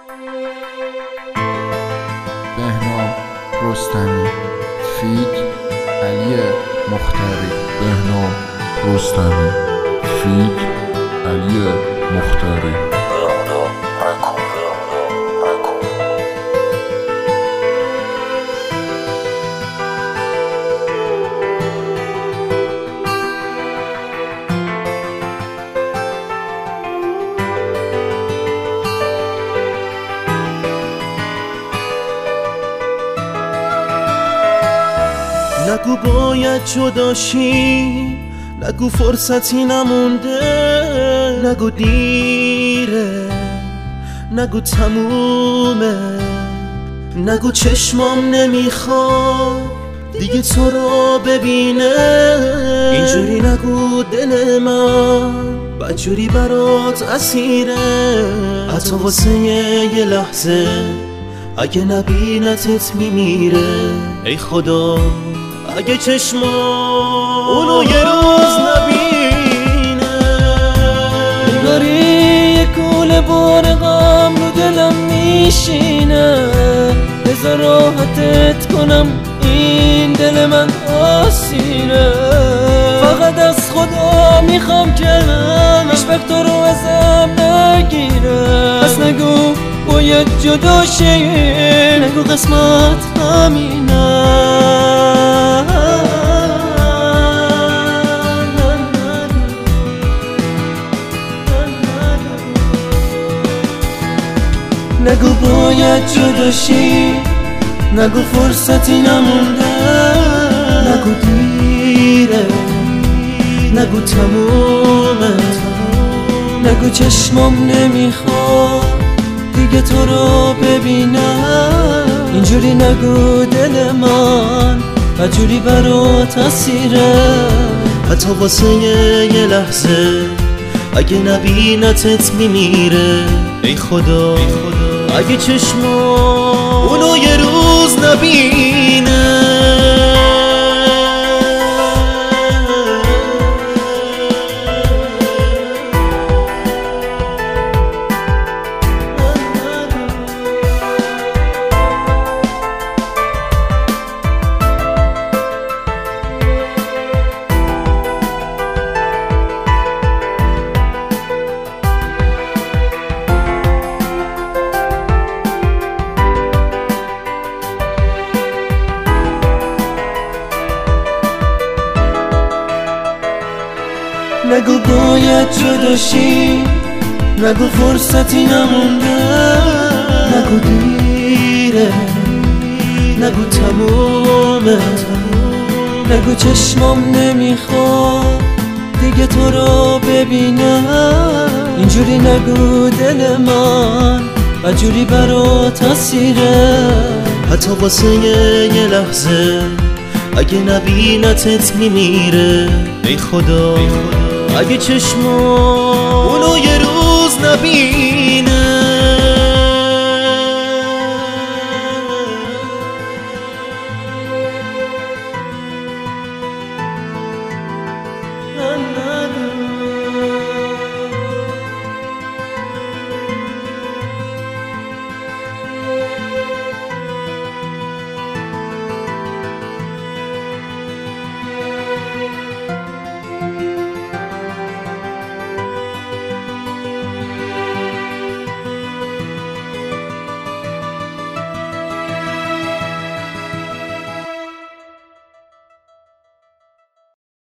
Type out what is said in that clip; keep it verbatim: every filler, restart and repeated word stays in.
بهنام رستمی فیت علی مختاری. بهنام رستمی فیت علی مختاری. نگو باید جداشی، نگو فرصتی نمونده، نگو دیره، نگو تمومه، نگو چشمام نمیخواد دیگه تو رو ببینه، اینجوری نگو دل من بدجوری برات اسیره، حتی واسه یه لحظه اگه نبینتت میمیره. ای خدا اگه چشمام اونو یه روز نبینه، نگاری یه کوله بار غم رو دلم میشینه، بذار راحتت کنم این دل من آسیره، فقط از خدا میخوام که هیچ وقت تو رو ازم نگیره، پس نگو باید جدا شی، نگو قسمت همینه. نگو باید جدا شی، نگو فرصتی نمونده، نگو دیره، نگو تمومه، نگو چشمام نمیخواد دیگه تو رو ببینم، اینجوری نگو دل من بدجوری برات اسیره، حتی واسه یه لحظه اگه نبینتت میمیره. ای خدا اگه چشمام اونو یه روز نبینه. نگو باید جدا شی، نگو فرصتی نمونده، نگو دیره، نگو تمومه، نگو چشمام نمیخواد دیگه تو رو ببینم، اینجوری نگو دل من بدجوری برات اسیره، حتی واسه یه لحظه اگه نبینتت میمیره. ای خدا اگه چشمام اونو یه روز نبینه.